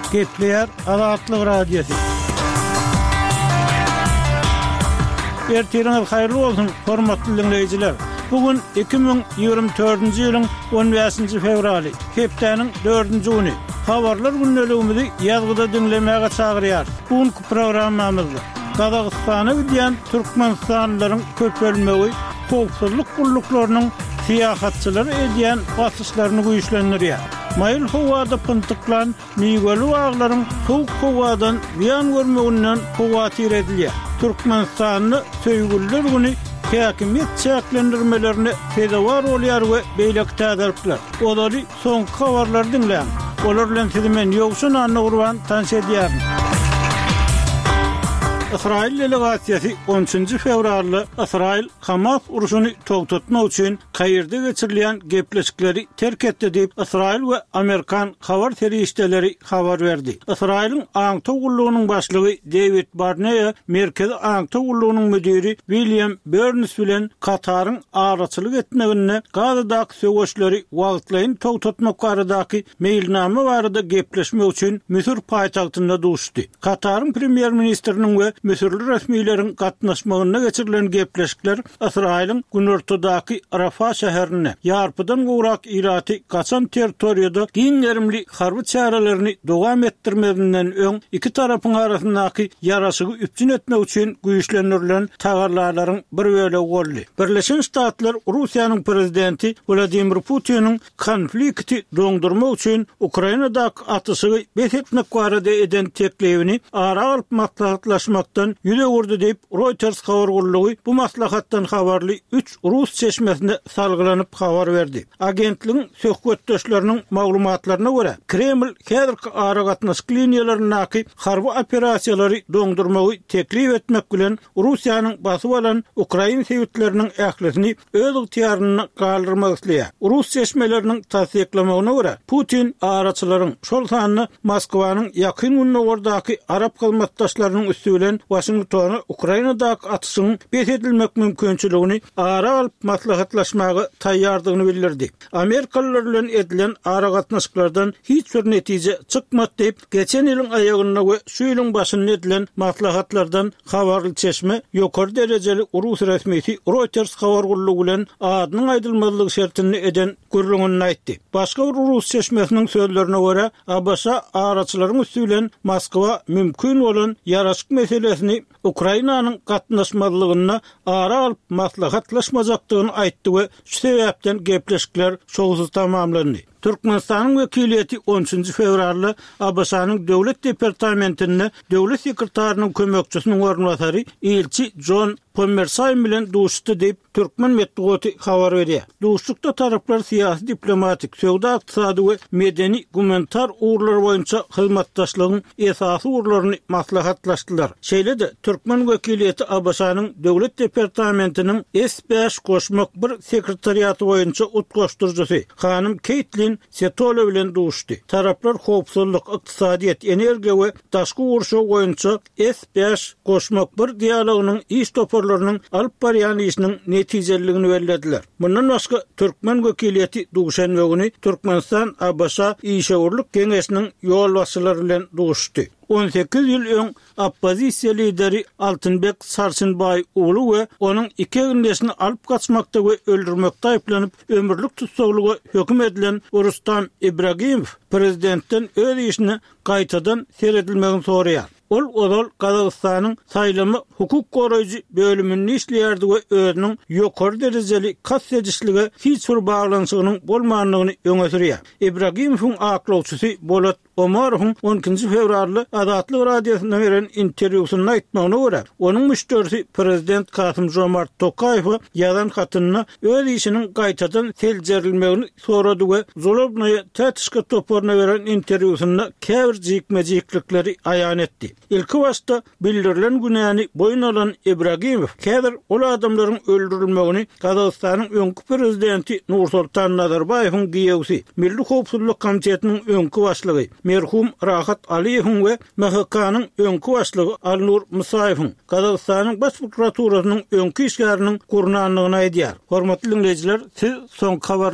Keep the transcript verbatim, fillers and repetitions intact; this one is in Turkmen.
Gepleyer Azatlyk Radiosu. Ertiriniz hayırlı bolsun, hormatly dinleyijiler. Bugün iki bin ýygrimi dördünji ýylyň on beşinji fevraly, hepdeniň dördünji güni. Habarlar günneligimizi ýazgyda dinlemäge çagyrýar. Bugünkü programmamyzda Gazagystany bilen Türkmenistanlylaryň köpelmegi, howpsuzlyk gulluklarının siýasatçylary edýän basyşlaryny güýçlendirýär. Mayıl howada pıntıklan migolu ağların soğuk hovadan ziyan görmeginden hovatir edilýär. Türkmenistanly söýgüller güni häkimiýet çäklendirmelerini fedawar bolýar we beýlek täziripler. Olary soňky habarlar dinleýän. Olar bilen sizi men ýogşun anny gurban tanış edýär. İsrail delegasiýasy on üçinji fevralda İsrail Hamas uruşuny togtatmak üçin Kayrda geçirilýän gepleşikleri terk etdi diýip İsrail we Amerikan habar terişdeleri habar berdi. İsrail'in aňta gullugynyň başlygy David Barnea, Merkezi aňta gullugynyň müdiri William Burns bilen Kataryň araçylyk etmegine Gazadaky söwüşleri wagtlaýyn togtatmak baradaky meýilname barada gepleşmek üçin Misir paýtagtynda duşdy. Kataryň premier ministriniň we Misirli resmiýleriň gatnaşmagyna geçirilen gepleşikler İsrail'in günortadaky Rafah şäherine ýarpydan gowrak iraty gaçan territoriýada giň gerimli harby çärelerini dowam etdirmegininden öň iki tarapyň arasyndaky ýaraşygy üpjün etmek üçin güýçlendirilen tagarlaryň bir bölegi boldy. Birleşen Ştatlar Russiýanyň prezidenti Vladimir Putin'in konflikti doňdurmak üçin Ukrainadaky atysy besetmek barada eden teklifini ara alyp maslahatlaşmakdan ýüze urdy diýip Reuters habar gullugy bu maslahatdan habarly üç Rus çeşmesinde salgylanyp habar berdi. Agentligiň söhbetdeşleriniň maglumatlaryna görä, Kreml häzirki ara gatnaşyk liniýalaryny harby operasiýalary doňdurmagy teklif etmek bilen Russiýanyň basyp alan Ukraina sewitleriniň ählisini öz ygtyýaryna galdyrmak isleýär. Rus çeşmeleriniň tasdiklamagyna görä, Putin araçylaryň şol sanyny Moskwanyň ýakyn günlerdaky Arap gylmatdaşlarynyň üstünden Washingtony Ukrainadaky atysyň besedilmek mümkinçiligini ara alyp maslahatlaşmagy taýýardygyny bildirdi. Amerikalılar bilen edilen ara gatnaşyklardan hiç bir netije çykmady diýip geçen ýylyň aýagyna we şu ýylyň başynda edilen maslahatlardan habarly çeşme ýokary derejeli Rus resmiýeti Reuters habar gullugy bilen adynyň aýdylmazlygy şertini eden gürlüňini aýtdy. Başga bir Rus çeşmesiniň sözlerine görä, A B S araçylaryň üstünden Moskwa mümkin bolan ýaraşyk meselesini Ukrainanyň gatnaşmazlygyna ara alyp maslahatlaşmajakdygyny aýtdy we şu sebäpden gepleşikler şoňsuz tamamlandy. Türkmenistanyň wekiliýeti on üçinji fevralda A B S-nyň döwlet departamentinde döwlet sekretarının kömekçisiniň ornwasary elçi John Pomersay bilen duşdy diýip Türkmen medeniýeti habar berýär. Duşlukda taraplar siýasy, diplomatik, söwda, ykdysady we medeni gumanitar uğurlar boýunça hyzmatdaşlygyň esasy uğurlaryny maslahatlaşdylar. Şeýle-de Türkmen wekiliýeti A B S-nyň döwlet departamentiniň S beş goşmak bir sekretariýaty boýunça utgaşdyrjysy Hanym Caitlin Setolo bilen duşdy. Taraplar howpsuzlyk, ykdysadyýet, energiýa we daşky uruşy boýunça S beş goşmak bir dialogynyň iş toparlarynyň alyp barýan işiniň netijeligini bellädiler. Bundan başga Türkmen wekiliýeti duşanma güni Türkmenistan A B S işgörlük geňeşiniň ýol başçylary bilen duşdy. on sekiz ýyl öň oppozisiýa lideri Altynbek Sarçynbay oğlu we onuň iki gündesini alyp gaçmakda we öldürmekde aýplanyp ömürlük tutsaklyga höküm edilen Rustam Ibragimow prezidentden öz işini gaýtadan seredilmegini soraýar. Ol odal Gazagystanyň saýlamy hukuk goraýjy bölümini işleýärdi we özüniň ýokary derejeli kassetçiligi hiç bir baglanşygynyň bolmanlygyny öňe sürýär. Ibragimowyň aklawçysy Bolat Omarowyň on ikinji fevralda Azatlyk Radiosyna beren interwýusyny aýtmagyna görä, onuň müşterisi prezident Kasym Jomart Tokaýew ýazan hatyna öz işiniň gaýtadan seljerilmegini sorady we Zolobnaýa tätişke toporuna beren interwýusyna käbir jikmejiklikleri aýan etdi. İlki başta bildirilen günäni boyun alan Ibragimow käbir ol adamlaryň öldürilmegini Gazagystanyň öňkü prezidenti Nursultan Nazarbayewiň giýewsi, Milli Howpsuzlyk Komitetiniň öňkü başlygy merhum Rahat Aliýewiň we M H K-nyň öňkü başlygy Alnur Musaýewiň Gazagystanyň baş prokuraturasynyň öňkü işgäriniň gurnanlygyny aýdýar. Hormatly dinleyijiler, siz soňky